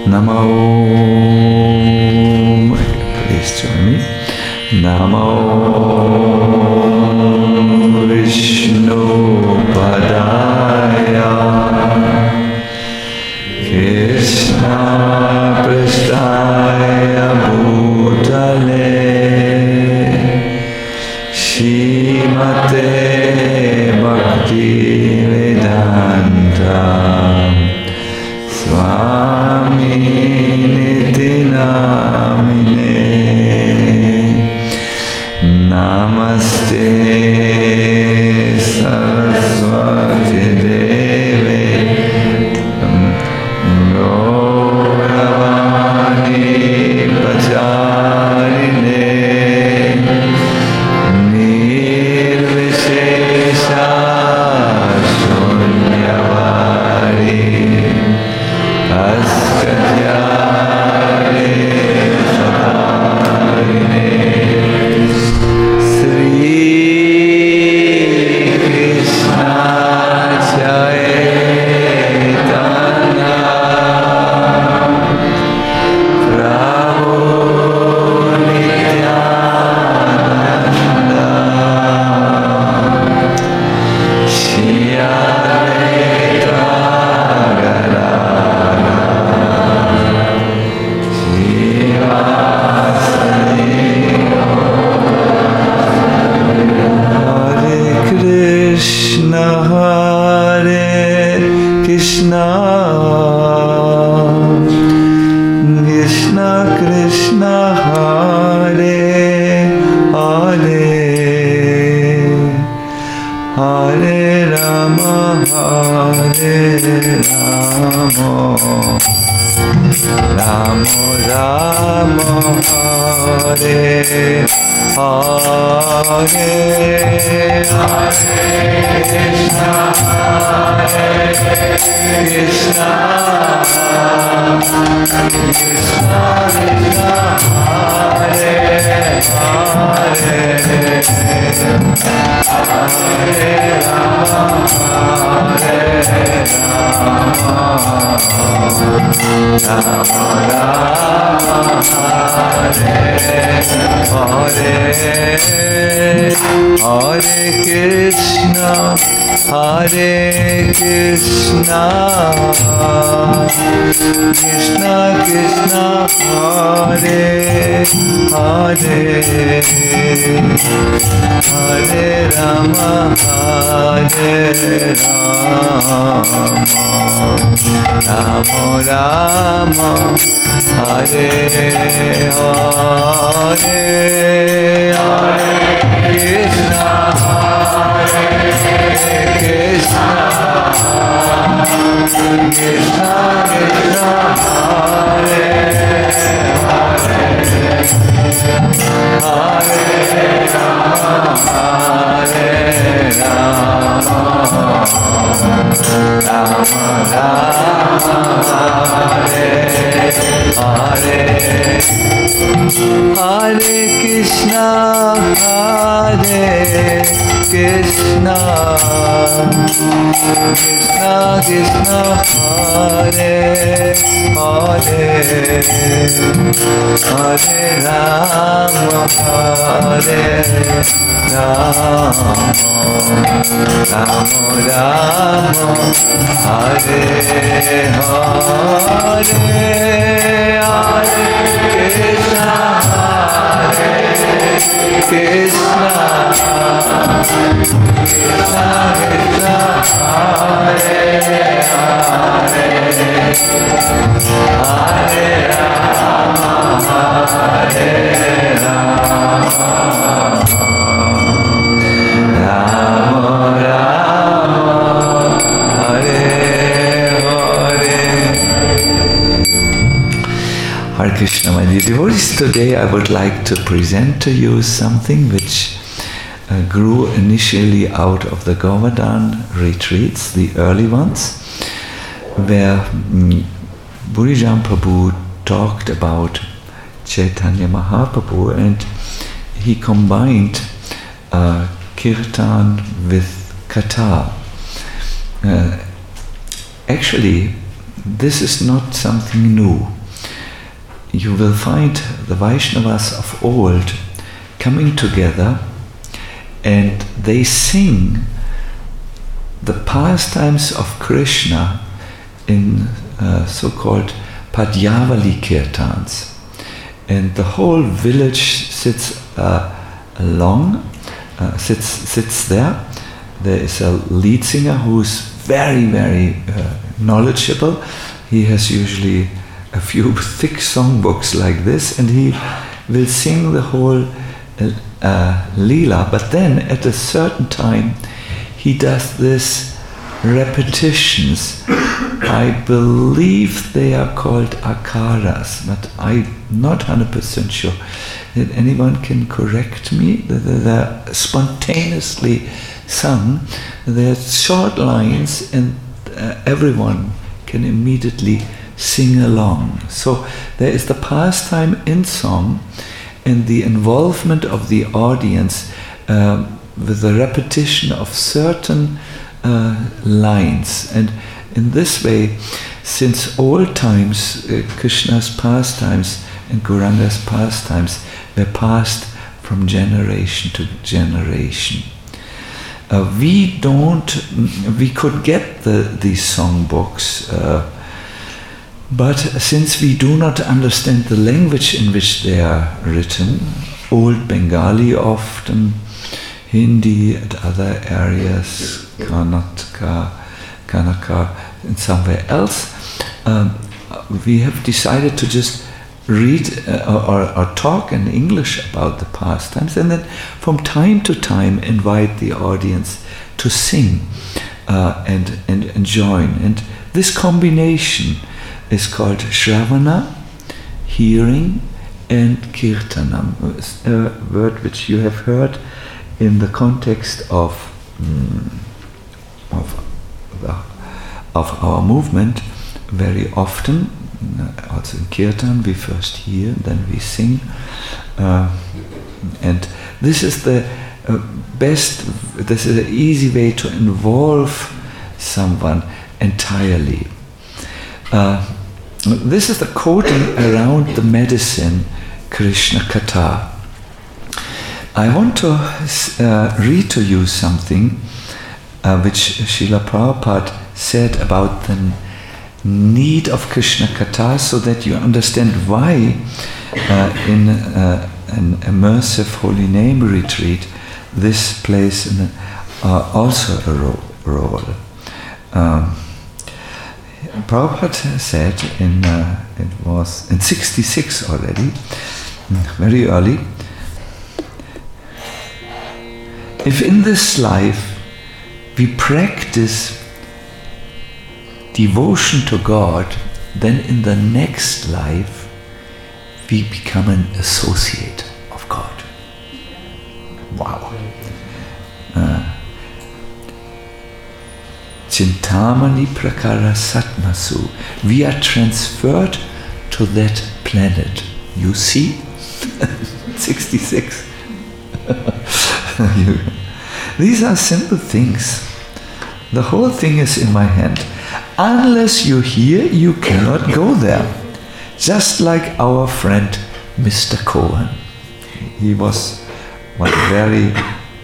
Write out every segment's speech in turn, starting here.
Namo. Please join me. Namo Vishnu Padaya Krishna Prasthaya Bhutale Shrimate Bhakti Vedanta Swami Niti Namine Namaste Saraswati Deve Gauravani Pacharine Nirvishesha Shunyavari Askatyare Sadarine Sri Krishna Chaitanya Prabhu Nityananda Shri Advaita Gadadhara Srivasadi Hare Krishna Krishna Krishna Hare Hare Hare Rama Hare Rama Ramo Ramo Hare Hare Hare Krishna Krishna Krishna Krishna Hare Hare Hare Rama Hare Rama Rama Rama Hare Hare Hare Krishna Krishna Krishna Hare Hare Hare Rama Hare Rama Rama Rama Hare Hare Hare Krishna Krishna Krishna Krishna Hare Hare Hare Rama Hare Rama Rama Rama Hare Hare Hare Krishna Krishna Krishna Krishna Hare Hare Hare Rama Hare Rama Rama Rama Hare Hare Hare Krishna Krishna Krishna Krishna Hare Hare Hare Rama Hare Rama Rama Rama Hare Hare. Hare Krishna, my dear devotees. Today I would like to present to you something which grew initially out of the Govardhan retreats, the early ones, where Burijan Prabhu talked about Chaitanya Mahaprabhu, and he combined kirtan with katha. Actually, this is not something new. You will find the Vaishnavas of old coming together and they sing the pastimes of Krishna in so-called Padyavali Kirtans. And the whole village sits sits there. There is a lead singer who's very, very knowledgeable. He has usually a few thick songbooks like this, and he will sing the whole Leela. But then at a certain time, he does this repetitions. I believe they are called akaras, but I'm not 100% sure. That anyone can correct me? They're spontaneously sung. They're short lines, and everyone can immediately sing along. So there is the pastime in song and the involvement of the audience with the repetition of certain lines. And in this way, since old times, Krishna's pastimes and Gauranga's pastimes were passed from generation to generation. We could get these songbooks, but since we do not understand the language in which they are written, Old Bengali often, Hindi and other areas, Karnataka, and somewhere else, we have decided to just read or talk in English about the pastimes, and then from time to time invite the audience to sing and join. And this combination is called Shravana, hearing, and Kirtanam, a word which you have heard in the context of our movement very often. Also in Kirtan, we first hear, then we sing, and this is the best. This is an easy way to involve someone entirely. This is the quoting around the medicine Krishna Katha. I want to read to you something which Srila Prabhupada said about the need of Krishna Katha, so that you understand why in an immersive holy name retreat this plays also a role. Prabhupada said it was in 66 already, very early, if in this life we practice devotion to God, then in the next life we become an associate of God. Wow. Chintamani prakara satmasu. We are transferred to that planet. You see? 66. These are simple things. The whole thing is in my hand. Unless you hear, you cannot go there. Just like our friend Mr. Cohen. He was one very...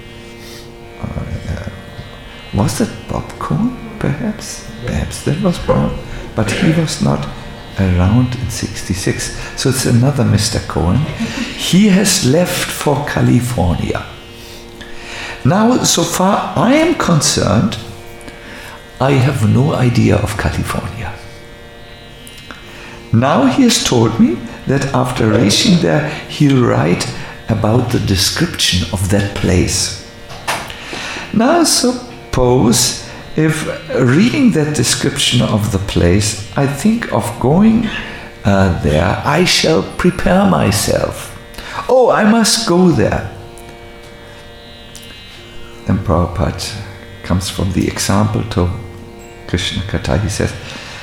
was it Bob Cohen, perhaps? Perhaps that was Bob. But he was not around in 66. So it's another Mr. Cohen. He has left for California. Now, so far I am concerned, I have no idea of California. Now he has told me that after reaching there, he'll write about the description of that place. Now suppose if reading that description of the place, I think of going there, I shall prepare myself. Oh, I must go there. And Prabhupada comes from the example to Krishna Katha. He says,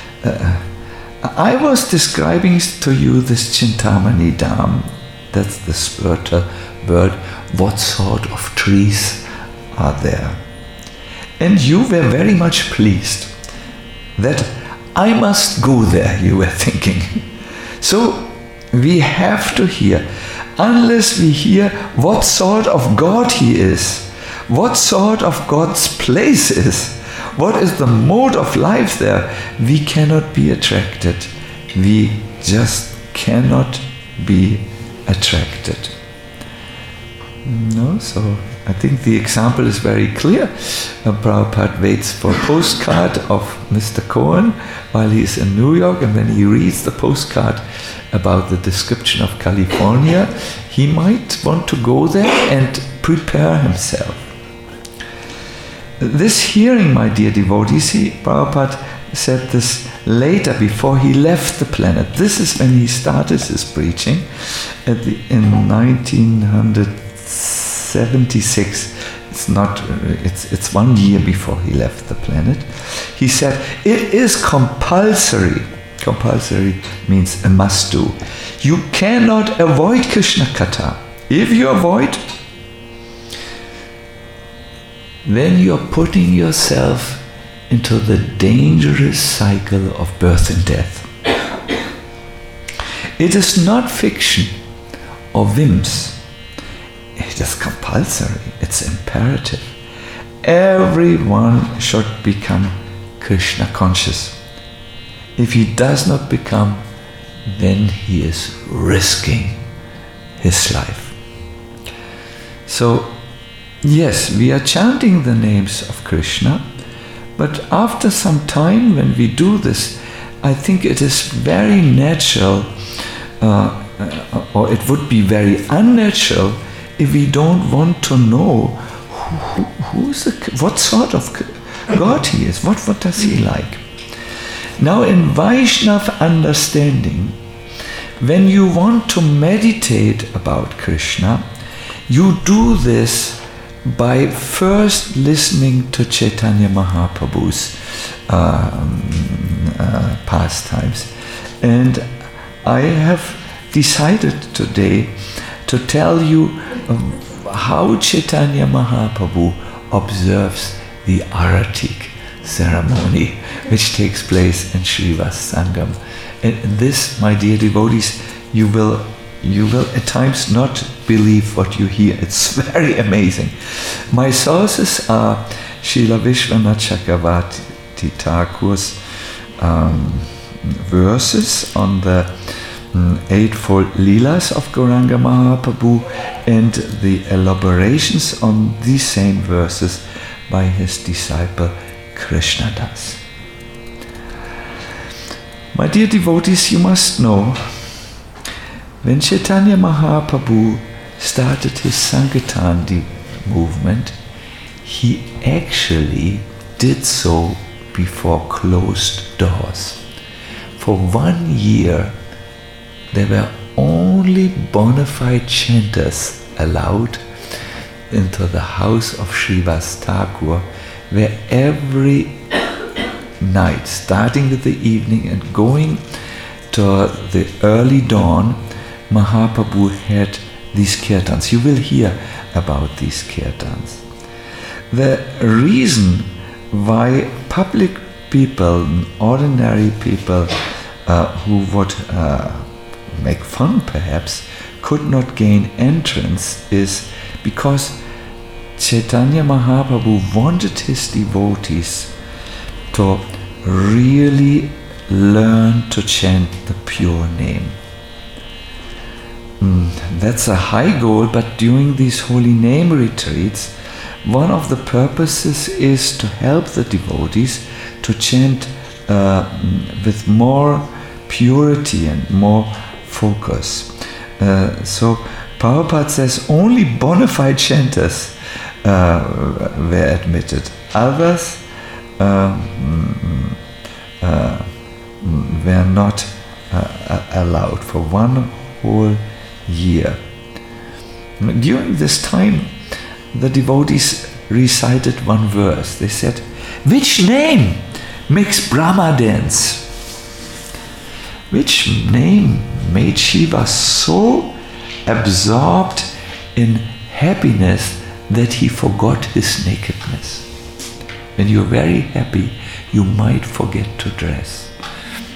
I was describing to you this Chintamani Dham. That's the spiritual word. What sort of trees are there? And you were very much pleased that I must go there, you were thinking. So we have to hear. Unless we hear what sort of God He is, what sort of God's place is, what is the mode of life there, we cannot be attracted. We just cannot be attracted. No, so I think the example is very clear. Prabhupada waits for a postcard of Mr. Cohen while he is in New York, and when he reads the postcard about the description of California, he might want to go there and prepare himself. This hearing, my dear devotees, Prabhupada said this later, before he left the planet. This is when he started his preaching in 1976. It's 1 year before he left the planet. He said, it is compulsory. Compulsory means a must do. You cannot avoid Krishna Katha. If you avoid, then you are putting yourself into the dangerous cycle of birth and death. It is not fiction or whims. It is compulsory. It's imperative. Everyone should become Krishna conscious. If he does not become, then he is risking his life. So, yes, we are chanting the names of Krishna, but after some time when we do this, I think it is very natural, or it would be very unnatural if we don't want to know what sort of God he is, what does he like. Now in Vaishnava understanding, when you want to meditate about Krishna, you do this by first listening to Chaitanya Mahaprabhu's pastimes. And I have decided today to tell you how Chaitanya Mahaprabhu observes the Aratik ceremony which takes place in Srivas Sangam. And this, my dear devotees, you will at times not believe what you hear. It's very amazing. My sources are Srila Vishwanath Chakravarti Thakur's verses on the Eightfold Leelas of Gauranga Mahaprabhu and the elaborations on these same verses by his disciple Krishnadas. My dear devotees, you must know, when Chaitanya Mahaprabhu started his Sankirtan movement, he actually did so before closed doors. For 1 year, there were only bona fide chanters allowed into the house of Srivas Thakur, where every night, starting with the evening and going to the early dawn, Mahaprabhu had these kirtans. You will hear about these kirtans. The reason why public people, ordinary people who would make fun perhaps, could not gain entrance is because Chaitanya Mahaprabhu wanted his devotees to really learn to chant the pure name. That's a high goal, but during these holy name retreats, one of the purposes is to help the devotees to chant with more purity and more focus. So Prabhupada says only bona fide chanters were admitted. Others were not allowed for 1 whole year. During this time, the devotees recited one verse. They said, "Which name makes Brahma dance?" Which name made Shiva so absorbed in happiness that he forgot his nakedness? When you're very happy, you might forget to dress.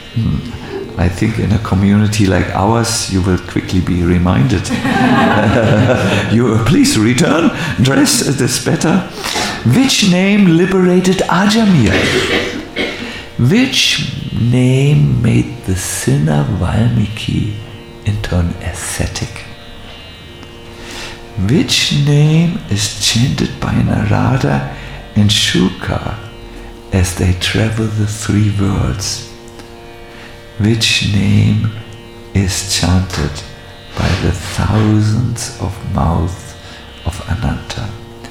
I think in a community like ours, you will quickly be reminded. Please return, dress, it is better. Which name liberated Ajamir? Which name made the sinner Valmiki into an ascetic? Which name is chanted by Narada and Shuka as they travel the three worlds? Which name is chanted by the thousands of mouths of Ananta?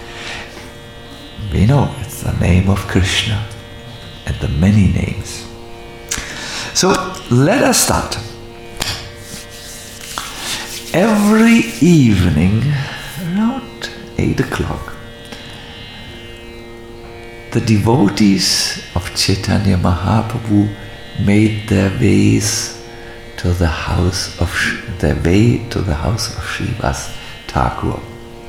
We know it's the name of Krishna and the many names. So let us start. Every evening around 8 o'clock, the devotees of Chaitanya Mahaprabhu made their way to the house of Srivas Thakur.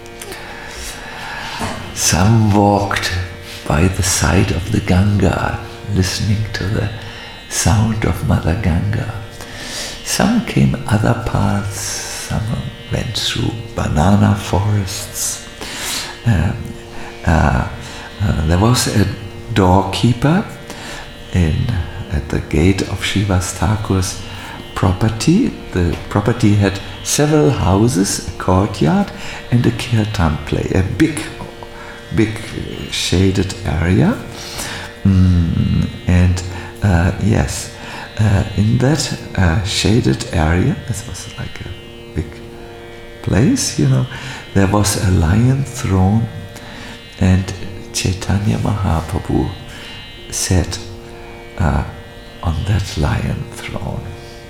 Some walked by the side of the Ganga, listening to the sound of Mother Ganga. Some came other paths, some went through banana forests. There was a doorkeeper at the gate of Srivas Thakur's property. The property had several houses, a courtyard, and a kirtan play, a big shaded area. In that shaded area, this was like a big place, there was a lion throne, and Chaitanya Mahaprabhu sat on that lion throne.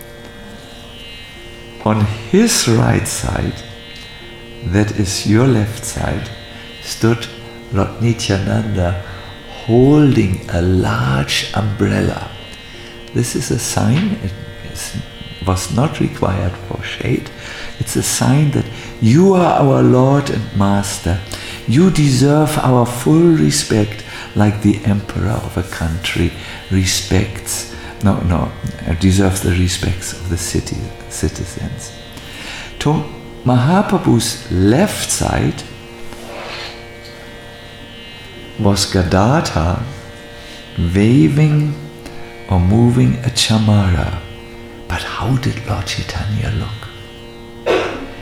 On his right side, that is your left side, stood Lord Nityananda holding a large umbrella. This is a sign, it was not required for shade. It's a sign that you are our Lord and Master. You deserve our full respect, like the emperor of a country deserves the respects of the citizens. To Mahaprabhu's left side was Gadadhar waving or moving a chamara. But how did Lord Chaitanya look?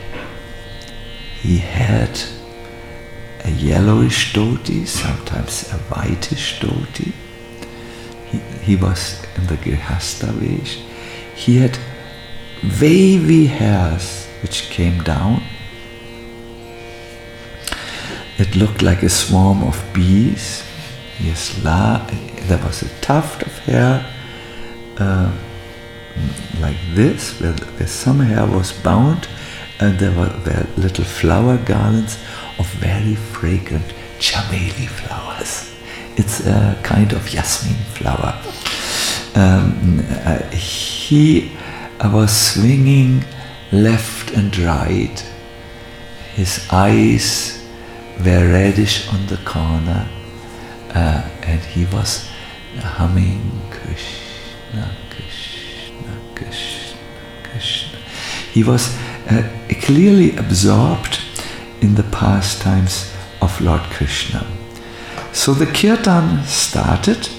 He had a yellowish dhoti, sometimes a whitish dhoti. He was in the Grihastha Vesh. He had wavy hairs which came down. It looked like a swarm of bees. There was a tuft of hair like this, where some hair was bound, and there were little flower garlands of very fragrant chameli flowers. It's a kind of jasmine flower. He was swinging left and right. His eyes were reddish on the corner, and he was humming Krishna, Krishna, Krishna, Krishna. He was clearly absorbed in the pastimes of Lord Krishna. So the kirtan started.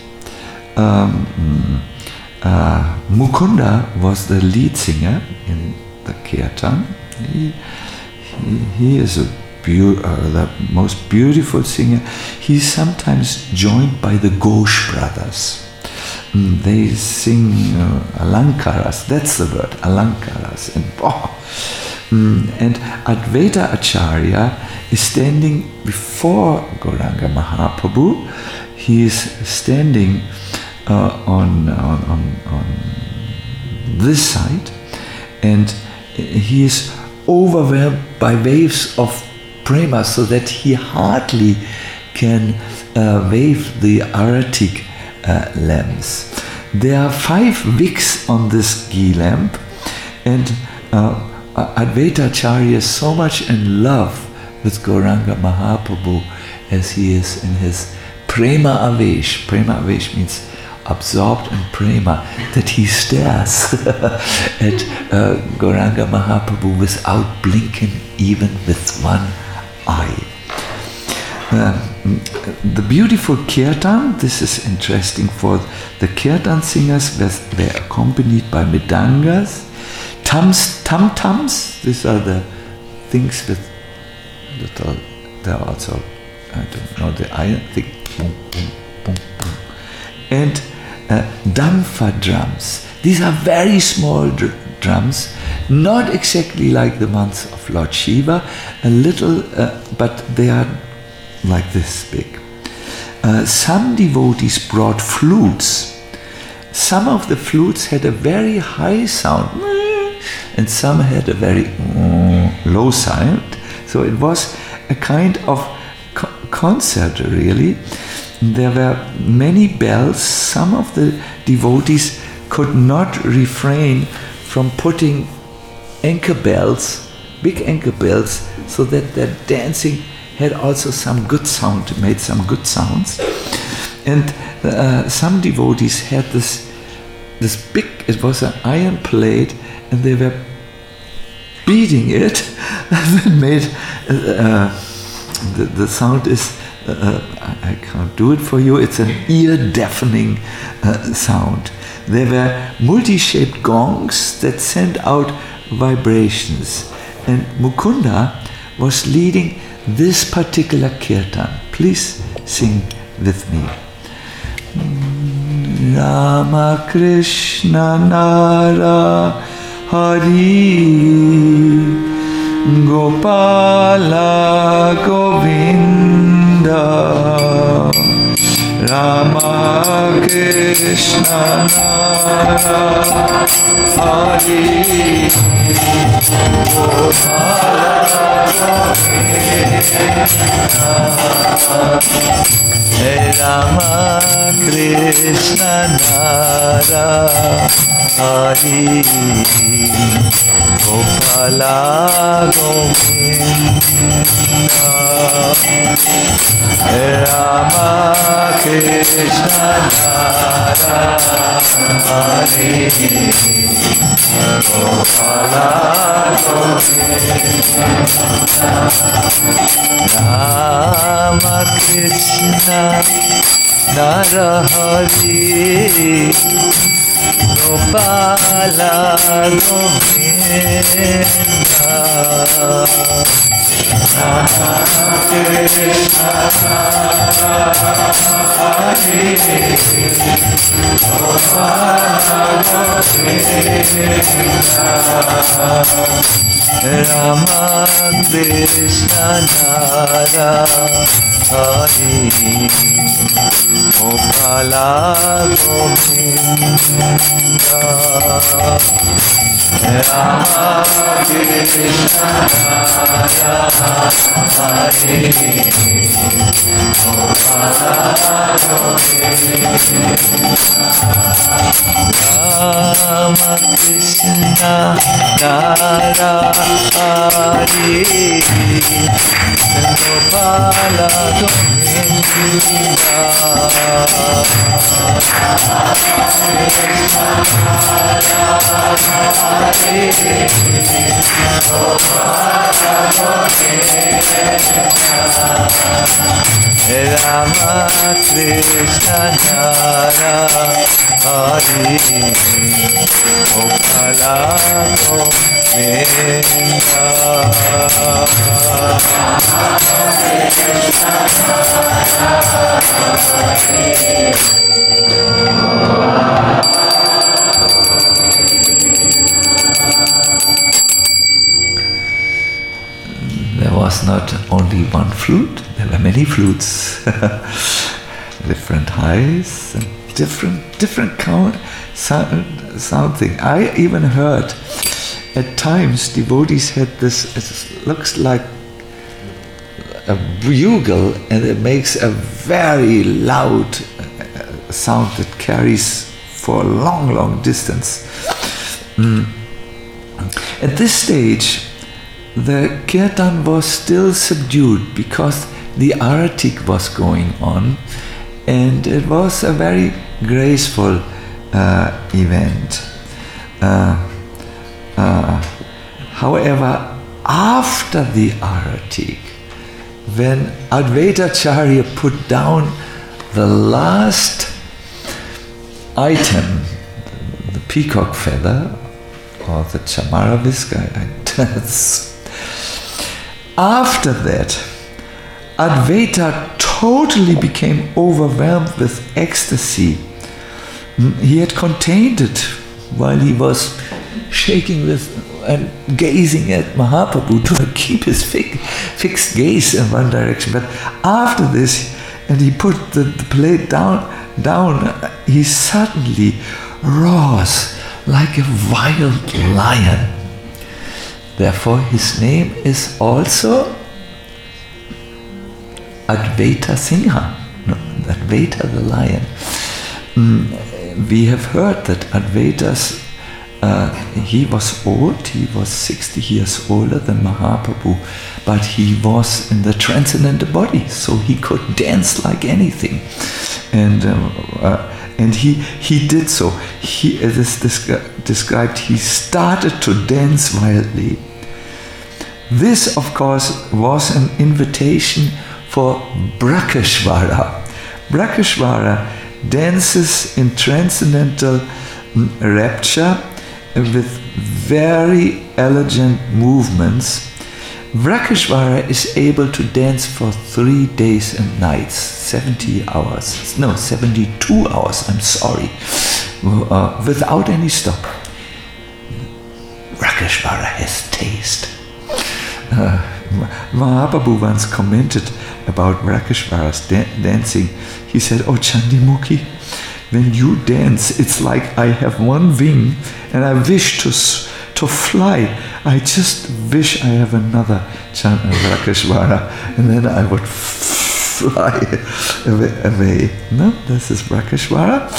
Mukunda was the lead singer in the kirtan. He is the most beautiful singer. He's sometimes joined by the Ghosh brothers. They sing alankaras, that's the word, alankaras. And Advaita Acharya is standing before Gauranga Mahaprabhu. He is standing on this side, and he is overwhelmed by waves of prema, so that he hardly can wave the aratic lamps. There are 5 wicks on this ghee lamp, and Advaita Acharya is so much in love with Gauranga Mahaprabhu as he is in his prema avesh. Prema avesh means absorbed in prema that he stares at Gauranga Mahaprabhu without blinking even with one eye. The beautiful kirtan, this is interesting for the kirtan singers, they're accompanied by midangas, tam-tams, these are the things that are also, I don't know, the iron thing, boom, boom, boom, boom. And damfa drums, these are very small drums, not exactly like the ones of Lord Shiva, a little, but they are like this big. Some devotees brought flutes. Some of the flutes had a very high sound, and some had a very low sound. So it was a kind of concert, really. There were many bells. Some of the devotees could not refrain from putting anchor bells, big anchor bells, so that their dancing had also some good sound, made some good sounds. And some devotees had this big, it was an iron plate, and they were beating it, and it made, the sound is, I can't do it for you, it's an ear-deafening sound. There were multi-shaped gongs that sent out vibrations, and Mukunda was leading this particular kirtan. Please sing with me. Rama Krishna Nara Hari Gopala Govinda Rama Krishna Nara Hari Gopala Rama Krishna Nara Hari Gopala Govinda Rama Krishna Nara Hari Gopala Govinda Rama Krishna Nara Hari Gopala Govinda Rama Krishna Hari Gopala Govinda Rama Krishna Nara Hari Gopala Govinda Rama Krishna Nara Hari Gopala Rama Krishna Nara Hari Gopala Govinda Rama Krishna Nara Hari Gopala Govinda There was not only one flute, there were many flutes, different heights and different sound thing. I even heard at times devotees had this, it looks like a bugle, and it makes a very loud sound that carries for a long distance. At this stage, the kirtan was still subdued because the aratik was going on, and it was a very graceful event. However, after the Aratik, when Advaitacharya put down the last item, the peacock feather, or the Chamaraviska, after that, Advaita totally became overwhelmed with ecstasy. He had contained it while he was shaking with and gazing at Mahaprabhu to keep his fixed gaze in one direction. But after this, and he put the plate down, he suddenly roars like a wild lion. Therefore, his name is also Advaita Singha, Advaita the lion. We have heard that Advaita's he was old, he was 60 years older than Mahaprabhu, but he was in the transcendental body, so he could dance like anything. And he did so. He, as is described, he started to dance wildly. This, of course, was an invitation for Brakeshvara. Brakeshvara dances in transcendental rapture with very elegant movements. Brakeshvara is able to dance for 3 days and nights, 72 hours, I'm sorry, without any stop. Brakeshvara has taste. Mahaprabhu once commented about Brakeshvara's dancing. He said, "Oh Chandimukhi, when you dance, it's like I have one wing and I wish to fly. I just wish I have another Brakeshvara, and then I would fly away." No, this is Brakeshvara.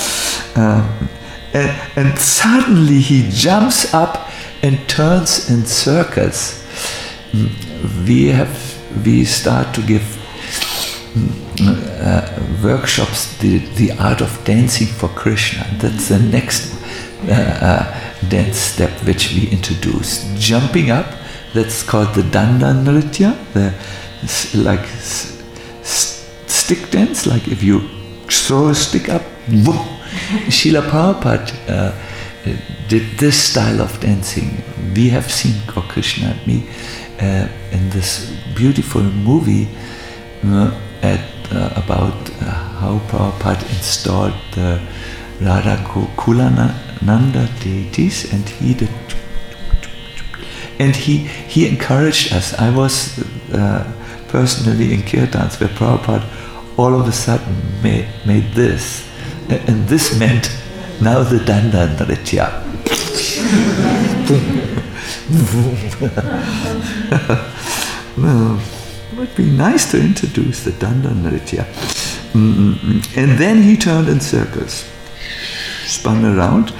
And suddenly he jumps up and turns in circles. We start to give workshops, the art of dancing for Krishna. That's the next dance step which we introduce. Jumping up, that's called the Danda Nritya, like stick dance, like if you throw a stick up, whoop. Srila Prabhupada did this style of dancing. We have seen Krishna and me in this beautiful movie about how Prabhupada installed the Radha Kulananda deities, and he did, and he encouraged us. I was personally in Kirtans where Prabhupada all of a sudden made this, and this meant now the Danda Nritya. Well, it would be nice to introduce the Danda Nritya. And then he turned in circles, spun around.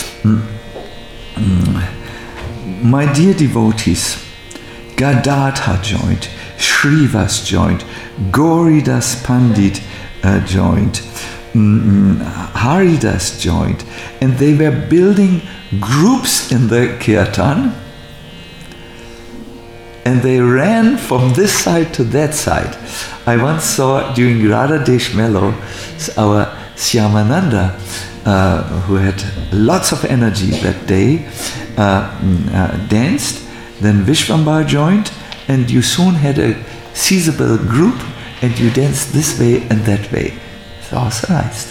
My dear devotees, Gadadhar joined, Shrivas joined, Gauridas Pandit joined, Haridas joined, and they were building groups in the Kirtan, and they ran from this side to that side. I once saw during Radha Desh Melo our Syamananda, who had lots of energy that day, danced. Then Vishvambar joined, and you soon had a seizable group, and you danced this way and that way. It's authorized.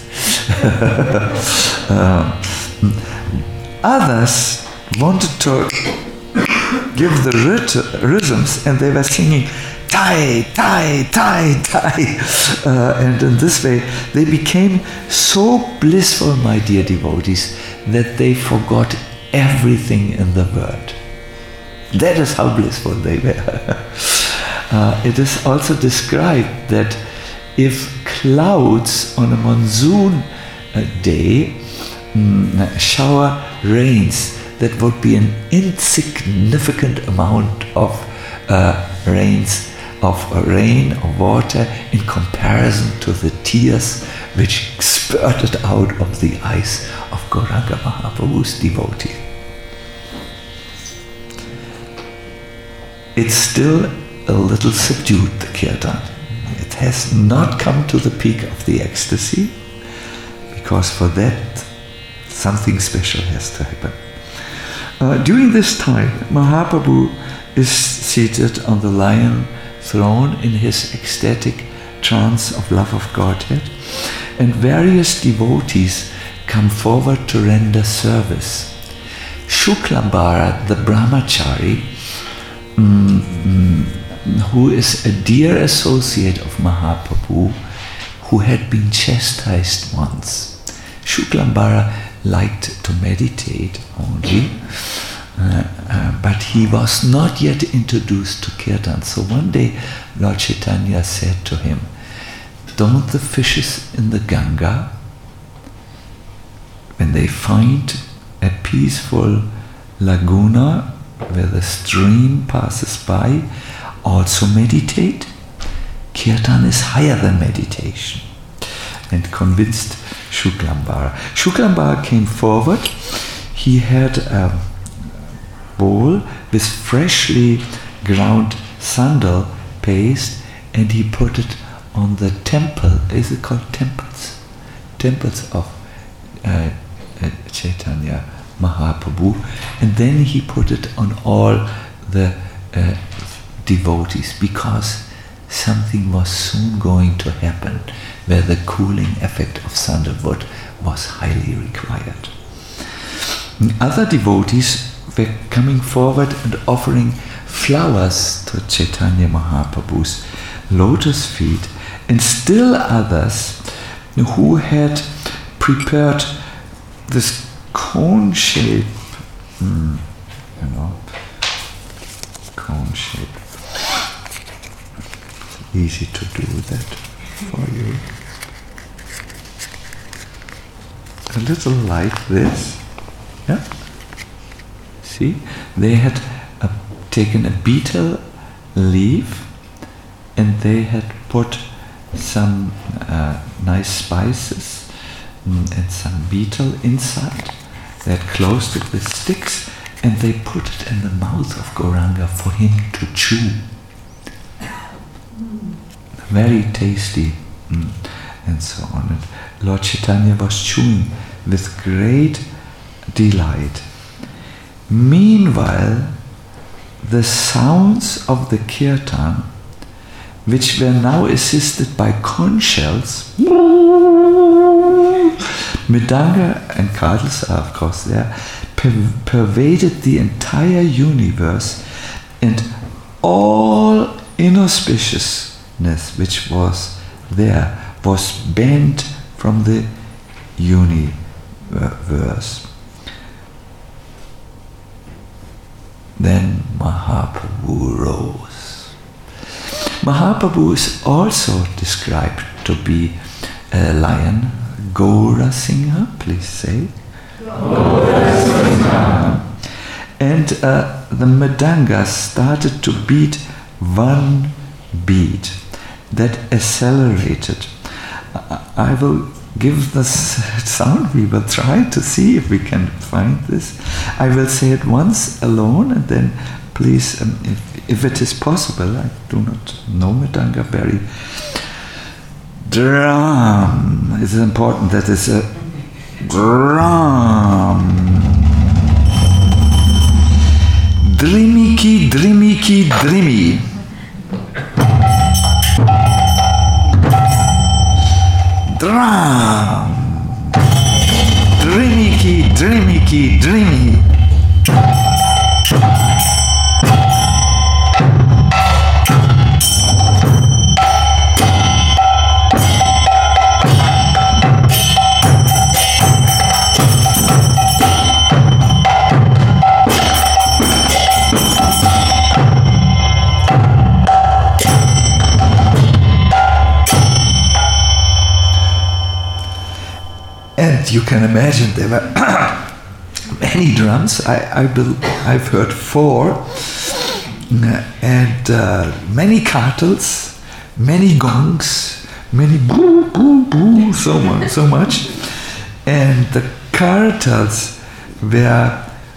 Others wanted to give the rhythms, and they were singing Tai, Tai, Tai, Tai. And in this way, they became so blissful, my dear devotees, that they forgot everything in the world. That is how blissful they were. It is also described that if clouds on a monsoon day shower rains, that would be an insignificant amount of rains of rain or water in comparison to the tears which spurted out of the eyes of Gauranga Mahaprabhu's devotee. It's still a little subdued, the kirtan. It has not come to the peak of the ecstasy, because for that something special has to happen. During this time, Mahaprabhu is seated on the lion throne in his ecstatic trance of love of Godhead, and various devotees come forward to render service. Shuklambara, the brahmachari, who is a dear associate of Mahaprabhu, who had been chastised once. Shuklambara liked to meditate only, but he was not yet introduced to kirtan. So one day Lord Chaitanya said to him, "Don't the fishes in the Ganga, when they find a peaceful laguna where the stream passes by, also meditate? Kirtan is higher than meditation." And convinced Shuklambara. Shuklambara came forward. He had a bowl with freshly ground sandal paste, and he put it on the temple. Is it called temples? Temples of Chaitanya Mahaprabhu. And then he put it on all the devotees, because something was soon going to happen where the cooling effect of sandalwood was highly required. And other devotees were coming forward and offering flowers to Chaitanya Mahaprabhu's lotus feet, and still others who had prepared this cone shape, cone shape. It's easy to do that for you. A little like this, yeah. See, they had taken a betel leaf, and they had put some nice spices and some betel inside. They had closed it with sticks, and they put it in the mouth of Gauranga for him to chew. Very tasty, and so on. And Lord Chaitanya was chewing with great delight. Meanwhile, the sounds of the kirtan, which were now assisted by conch shells, Mridanga and Kadals are of course there, pervaded the entire universe, and all inauspiciousness which was there was bent from the universe. Then Mahaprabhu rose. Mahaprabhu is also described to be a lion. Gaura Singha, please say. Gaura Singha. And the Mridanga started to beat one beat that accelerated. I will give the sound. We will try to see if we can find this. I will say it once alone, and then please, if it is possible, I do not know Mridanga very. Drum. It's important that it's a drum. Drimiki, drimiki, drimi. Drum. Drimiki, drimiki, drimi. You can imagine there were many drums. I've heard 4, and many kartals, many gongs, many boo, boo, boo, so much. And the kartals were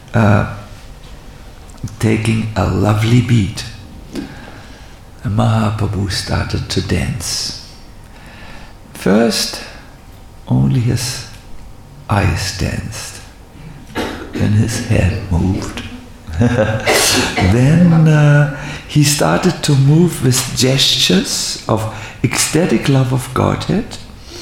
taking a lovely beat. And Mahaprabhu started to dance. First, only his eyes danced. Then his head moved. Then he started to move with gestures of ecstatic love of Godhead,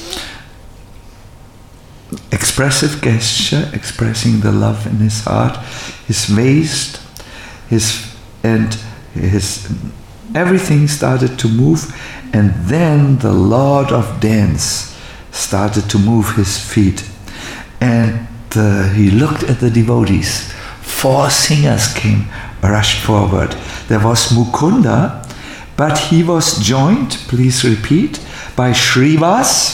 expressive gesture, expressing the love in his heart, his waist, his everything started to move, and then the Lord of Dance started to move his feet, and he looked at the devotees. 4 singers rushed forward. There was Mukunda, but he was joined, please repeat, by Shrivas,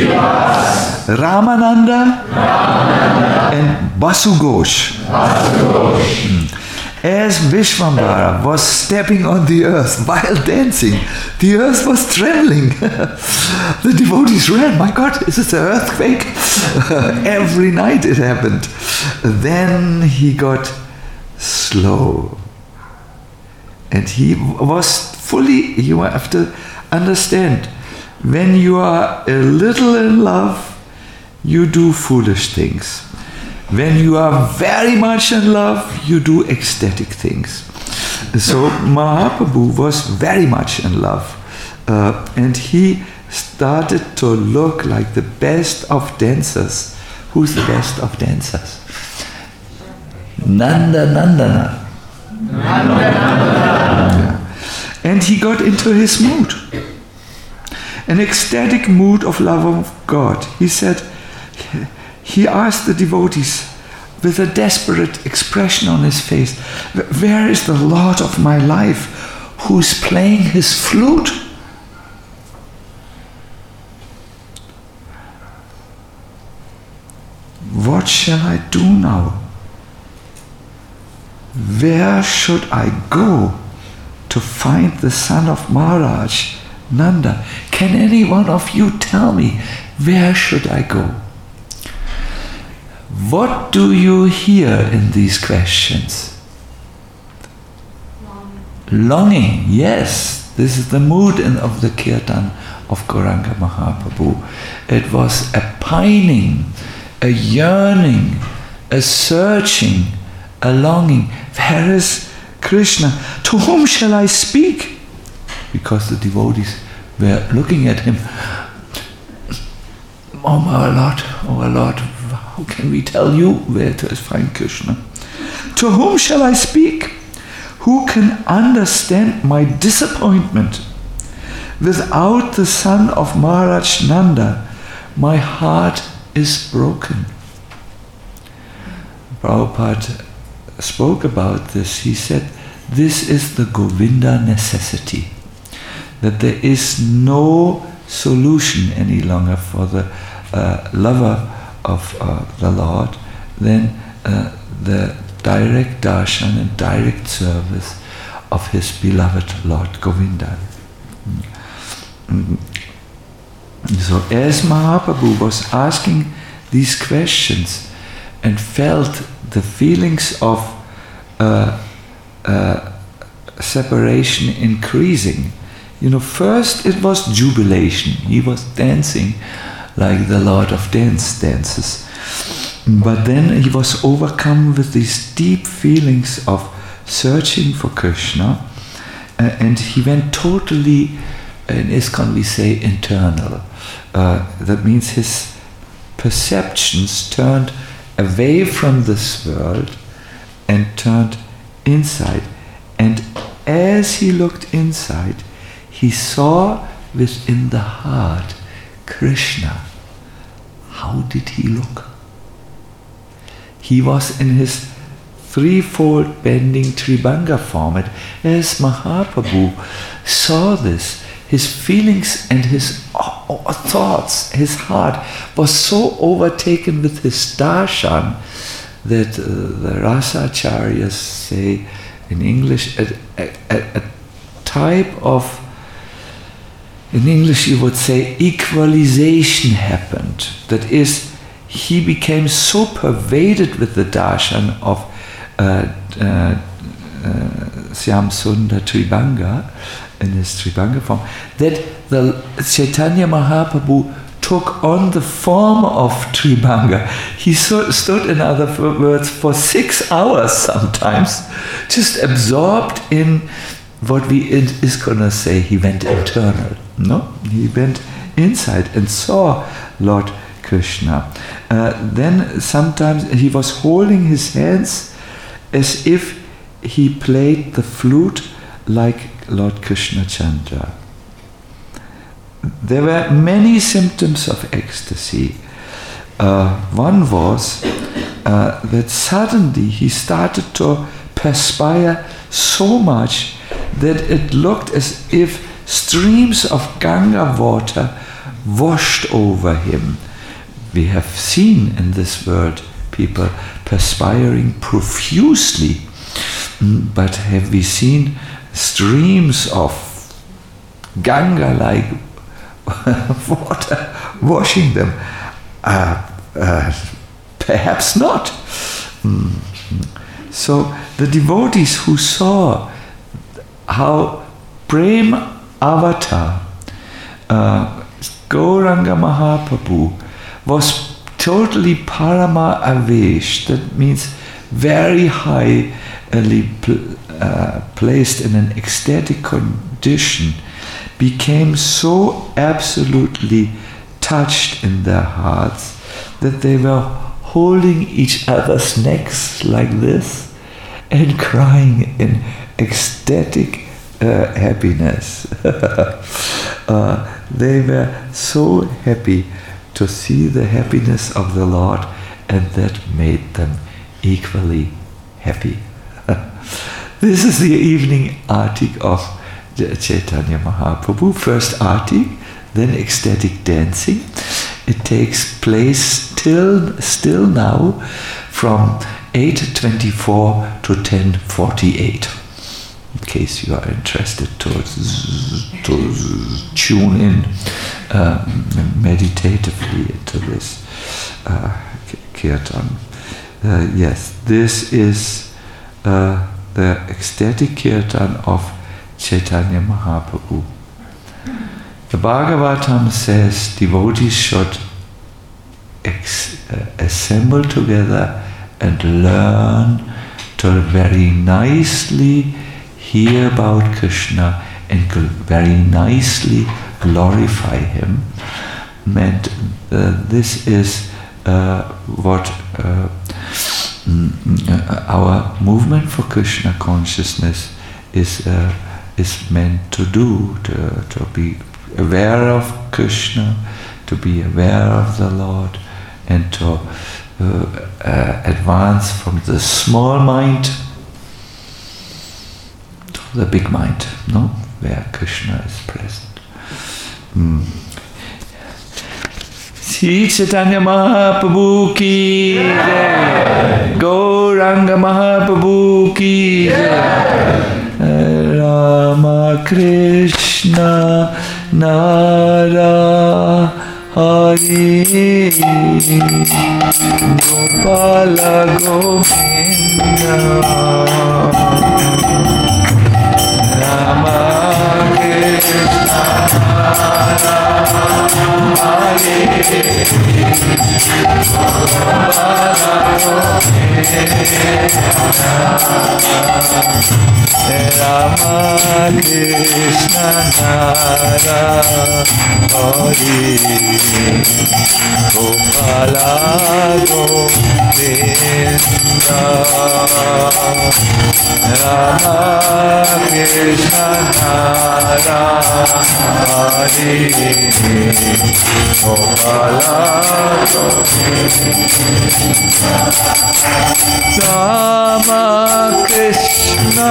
Ramananda, and Basughosh. As Vishvambara was stepping on the earth while dancing, the earth was trembling. The devotees ran, my God, is this an earthquake? Every night it happened. Then he got slow. And he was fully, you have to understand, when you are a little in love, you do foolish things. When you are very much in love, you do ecstatic things. So Mahaprabhu was very much in love. And he started to look like the best of dancers. Who's the best of dancers? Nanda Nandana. And he got into his mood. An ecstatic mood of love of God. He said, he asked the devotees with a desperate expression on his face, where is the Lord of my life who's playing his flute? What shall I do now? Where should I go to find the son of Maharaj, Nanda? Can any one of you tell me, where should I go? What do you hear in these questions? Longing, yes. This is the mood of the kirtan of Gauranga Mahaprabhu. It was a pining, a yearning, a searching, a longing. Where is Krishna? To whom shall I speak? Because the devotees were looking at him. Oh my Lord, how can we tell you where to find Krishna? To whom shall I speak? Who can understand my disappointment? Without the son of Maharaj Nanda, my heart is broken. Prabhupada spoke about this. He said, this is the Govinda necessity. That there is no solution any longer for the lover of the Lord than the direct darshan and direct service of his beloved Lord Govinda. So as Mahaprabhu was asking these questions and felt the feelings of separation increasing, first it was jubilation. He was dancing like the Lord of Dance dances. But then he was overcome with these deep feelings of searching for Krishna, and he went totally, in ISKCON we say internal. That means his perceptions turned away from this world and turned inside. And as he looked inside, he saw within the heart Krishna. How did he look? He was in his threefold bending Tribhanga form. As Mahaprabhu saw this, his feelings and his thoughts, his heart was so overtaken with his darshan that the Rasacharyas say in English, a type of, in English you would say, equalization happened. That is, he became so pervaded with the darshan of Syamsundar Tribhanga, in his Tribhanga form, that the Chaitanya Mahaprabhu took on the form of Tribhanga. He stood, in other words, for 6 hours sometimes, just absorbed in what we is gonna say, he went internal. No, he went inside and saw Lord Krishna. Then sometimes he was holding his hands as if he played the flute like Lord Krishna Chandra. There were many symptoms of ecstasy. One was that suddenly he started to perspire so much that it looked as if streams of Ganga water washed over him. We have seen in this world people perspiring profusely, but have we seen streams of Ganga-like water washing them? Perhaps not. So the devotees who saw how Prem Avatar, Gauranga Mahaprabhu, was totally Parama Avesh, that means very highly placed in an ecstatic condition, became so absolutely touched in their hearts that they were holding each other's necks like this and crying in ecstatic happiness. They were so happy to see the happiness of the Lord, and that made them equally happy. This is the evening artik of Chaitanya Mahaprabhu. First artik, then ecstatic dancing. It takes place still now from 8:24 to 10:48. In case you are interested to tune in meditatively into this kirtan. Yes, this is the ecstatic kirtan of Chaitanya Mahaprabhu. The Bhagavatam says devotees should assemble together and learn to very nicely hear about Krishna and very nicely glorify him. And this is what our movement for Krishna consciousness is meant to do, to be aware of Krishna, to be aware of the Lord, and to advance from the small mind to the big mind, no? Where Krishna is present. Sri Chaitanya Mahaprabhu ki jai, Gauranga Mahaprabhu ki jai, Rama Krishna Nara Hari, Gopala Govinda, Rama Krishna Nara Hari, Gopala Govinda, Rama Krishna Nara Hari, Gopala Govinda, Rama Krishna Nara Hari, Gopala Govinda, Rama Krishna Krishna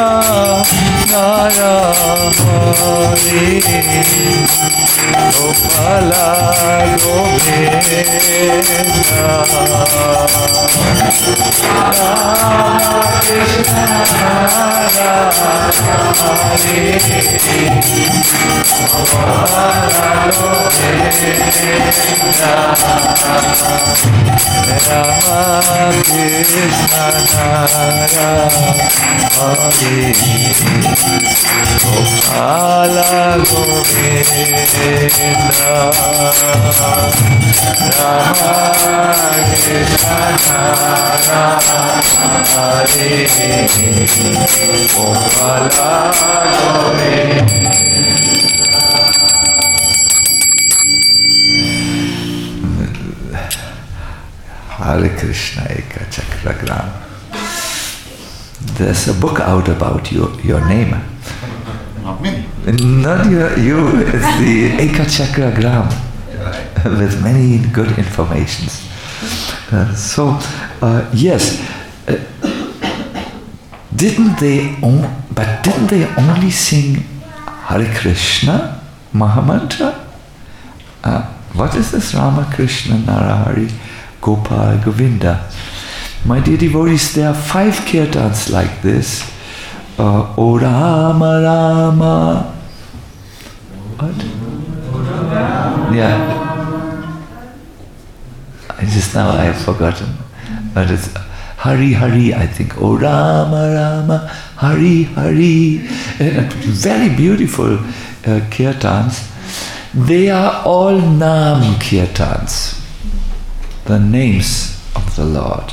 Narahari Gopala Govinda Rama Krishna Narahari Gopala Govinda Rama Krishna Narahari Gopala Govinda Rama Krishna Narahari Gopala Govinda. Hare Krishna Ekachakragram. There's a book out about your name. Not me. Not you. It's the Ekachakragram with many good informations. Yes, didn't they only sing Hare Krishna Mahamantra? What is this Rama Krishna Narahari Gopal Govinda? My dear devotees, there are 5 kirtans like this. O Rama Rama. What? Yeah. I have forgotten. But it's Hari Hari, I think. O Rama Rama, Hari Hari. Very beautiful kirtans. They are all Nam kirtans, the names of the Lord.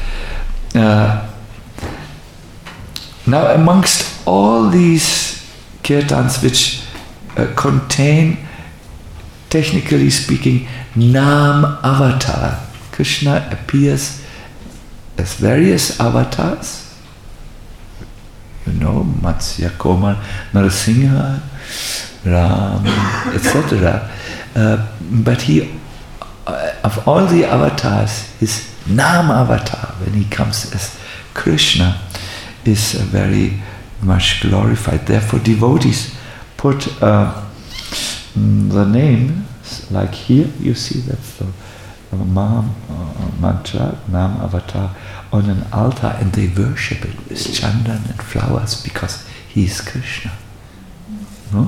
Now, amongst all these kirtans which contain, technically speaking, Nam avatar, Krishna appears as various avatars. You know, Matsya, Koma, Narasimha, Ram, etc. But he, of all the avatars, his Nam avatar, when he comes as Krishna, is very much glorified. Therefore, devotees put the name, like here, you see that's the Maha Mantra, Nam avatar, on an altar, and they worship it with chandan and flowers because he is Krishna. No?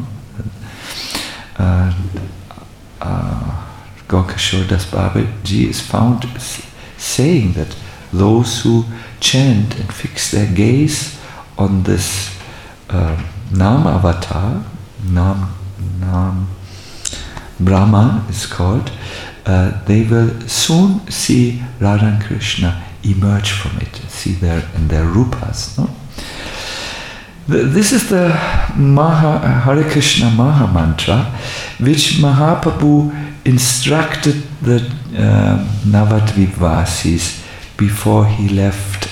Gaukishore Das Babaji is found saying that those who chant and fix their gaze on this Nam avatar, Nam Brahman is called, they will soon see Radha and Krishna emerge from it, see their rupas. No? This is the Hare Krishna Maha Mantra, which Mahaprabhu instructed the Navadvipvasis before he left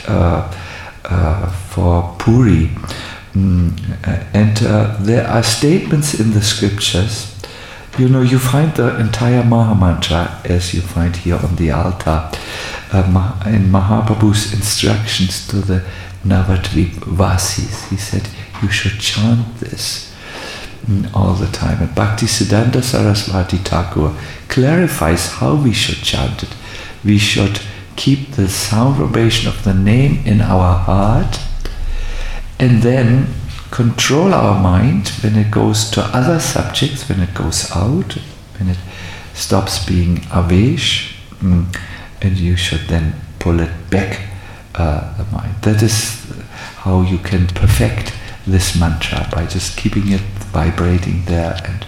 for Puri. And there are statements in the scriptures. You know, you find the entire Maha Mantra as you find here on the altar in Mahaprabhu's instructions to the Navadvipvasis. He said, you should chant this all the time. And Bhaktisiddhanta Saraswati Thakur clarifies how we should chant it. We should keep the sound vibration of the name in our heart and then control our mind when it goes to other subjects, when it goes out, when it stops being avesh, and you should then pull it back, the mind. That is how you can perfect this mantra, by just keeping it vibrating there, and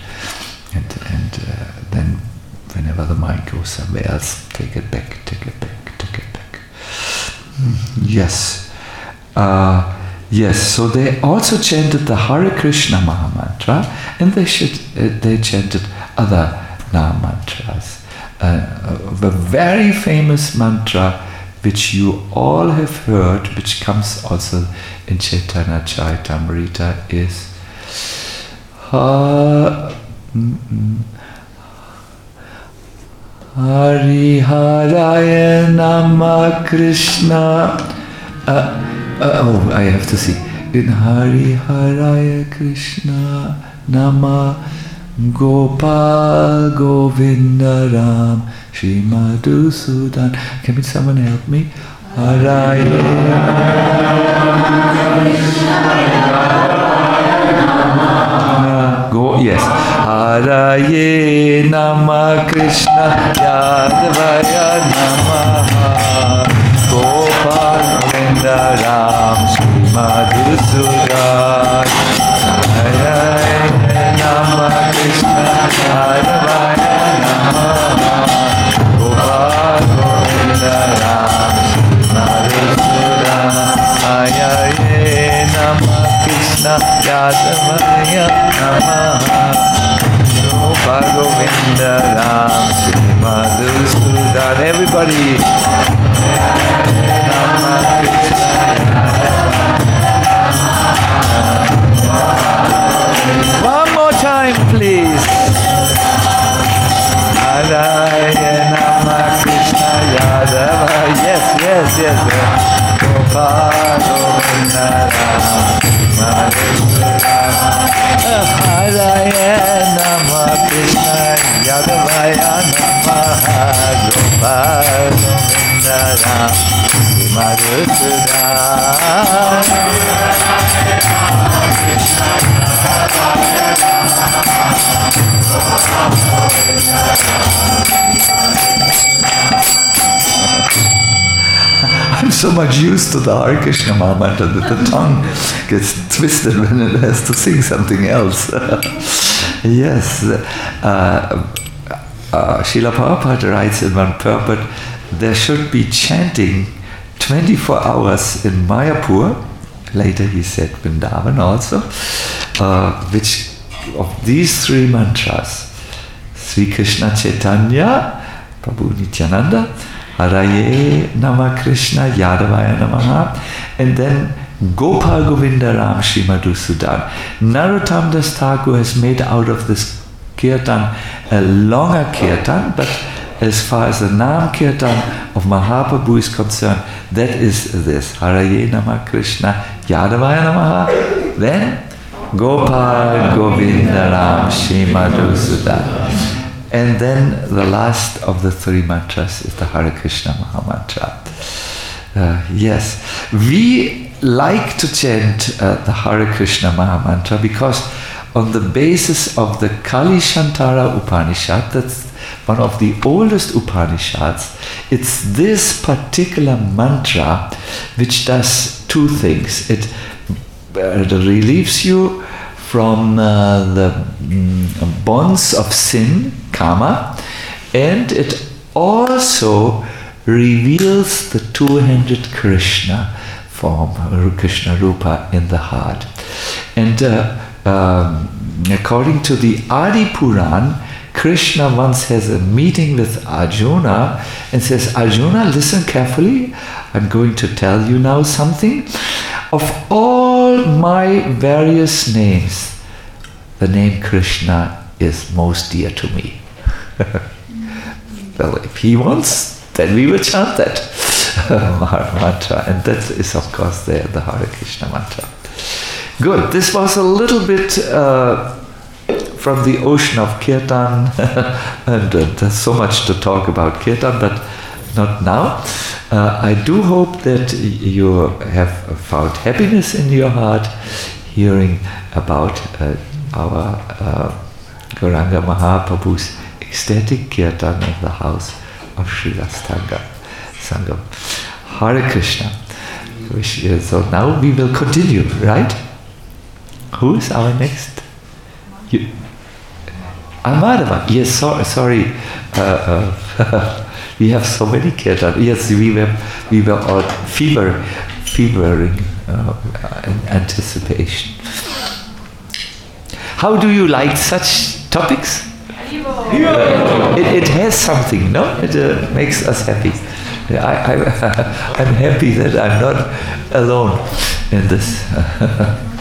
then whenever the mind goes somewhere else, take it back, take it back, take it back. Yes. Yes, so they also chanted the Hare Krishna Maha Mantra, and they chanted other Nam mantras. The very famous mantra which you all have heard, which comes also in Chaitanya Charitamrita, is Hari Haraya Nama Krishna. I have to see. in Hari Haraya Krishna Nama Gopal Govinda Ram Shri Madhusudan. Can someone help me? Haraya Go, yes. Haraye Nama Krishna Yadavaya Namaha Gopal Govinda Ram Shri Madhusudan. Haraye Nama Krishna Yadavaya Namaha Gopal Govinda Ram Shri Madhusudan. Haraye Nama Krishna Yadavaya Namaha Gopal Govinda Ram Shri Madhusudan. Everybody. Nama Krishna. One more time, please. Haraya Nama Krishna Yadava. Yes. Gopal Govinda Ram Shri Madhusudan. Haraya Nama Krishna Yadavaya Namaha Gopal Govinda Ram Shri Madhusudan. I'm so much used to the Hare Krishna Mahamantra that the tongue gets twisted when it has to sing something else. Yes. Srila Prabhupada writes in one purport, there should be chanting 24 hours in Mayapur. Later he said Vrindavan also, which of these three mantras, Sri Krishna Chaitanya, Prabhu Nityananda, Haraye Nama Krishna Yadavaya Namaha, and then Gopal Govinda Ram Shri Madhusudan. Narottam Das Thakur has made out of this kirtan a longer kirtan, but as far as the Nam Kirtan of Mahaprabhu is concerned, that is this. Haraye Nama Krishna Yadavaya Namaha, then Gopal Govinda Ram Shri Madhusudan. And then the last of the three mantras is the Hare Krishna Mahamantra. Yes, we like to chant the Hare Krishna Mahamantra because on the basis of the Kali Shantara Upanishad, that's one of the oldest Upanishads, it's this particular mantra which does two things. It relieves you from the bonds of sin, karma, and it also reveals the two-handed Krishna form, Krishna Rupa in the heart. And according to the Adi Puran, Krishna once has a meeting with Arjuna and says, Arjuna, listen carefully, I'm going to tell you now something. Of all my various names, the name Krishna is most dear to me. Well, if he wants, then we will chant that mantra. And that is, of course, the Hare Krishna mantra. Good. This was a little bit from the ocean of Kirtan. And there's so much to talk about Kirtan, but not now. I do hope that you have found happiness in your heart hearing about our Gauranga Mahaprabhu's ecstatic Kirtan in the house of Srila Sangam. Hare Krishna. So now we will continue, right? Who is our next? Madhava. Yes, sorry. We have so many Kirtan. Yes, we were all fevering in anticipation. How do you like such topics? It has something, no? It makes us happy. I'm happy that I'm not alone in this.